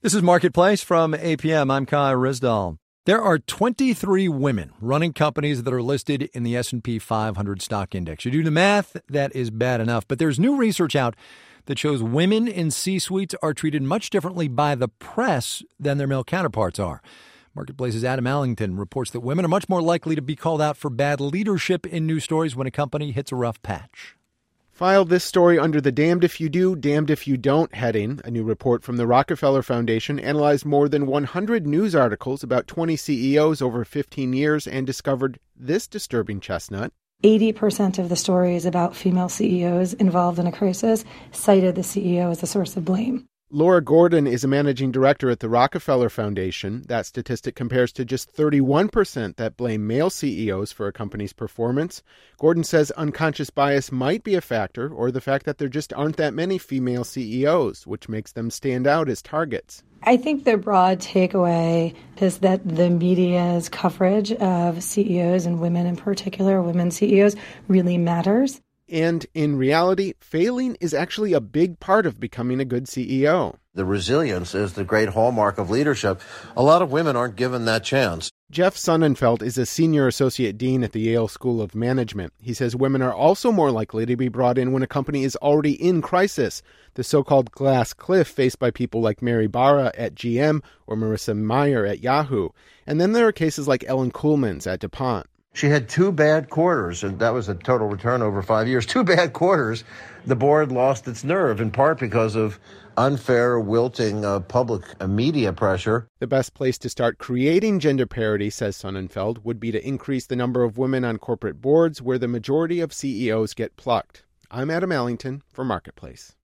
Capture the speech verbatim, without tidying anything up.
This is Marketplace from A P M. I'm Kai Rizdal. There are twenty-three women running companies that are listed in the S and P five hundred stock index. You do the math, that is bad enough. But there's new research out that shows women in C-suites are treated much differently by the press than their male counterparts are. Marketplace's Adam Allington reports that women are much more likely to be called out for bad leadership in news stories when a company hits a rough patch. Filed this story under the damned if you do, damned if you don't heading. A new report from the Rockefeller Foundation analyzed more than one hundred news articles about twenty C E Os over fifteen years and discovered this disturbing chestnut. eighty percent of the stories about female C E Os involved in a crisis cited the C E O as a source of blame. Laura Gordon is a managing director at the Rockefeller Foundation. That statistic compares to just thirty-one percent that blame male C E Os for a company's performance. Gordon says unconscious bias might be a factor, or the fact that there just aren't that many female C E Os, which makes them stand out as targets. I think the broad takeaway is that the media's coverage of C E Os and women in particular, women C E Os, really matters. And in reality, failing is actually a big part of becoming a good C E O. The resilience is the great hallmark of leadership. A lot of women aren't given that chance. Jeff Sonnenfeld is a senior associate dean at the Yale School of Management. He says women are also more likely to be brought in when a company is already in crisis, the so-called glass cliff faced by people like Mary Barra at G M or Marissa Mayer at Yahoo. And then there are cases like Ellen Kuhlman's at DuPont. She had two bad quarters, and that was a total return over five years. Two bad quarters. The board lost its nerve, in part because of unfair, wilting uh, public uh, media pressure. The best place to start creating gender parity, says Sonnenfeld, would be to increase the number of women on corporate boards where the majority of C E Os get plucked. I'm Adam Allington for Marketplace.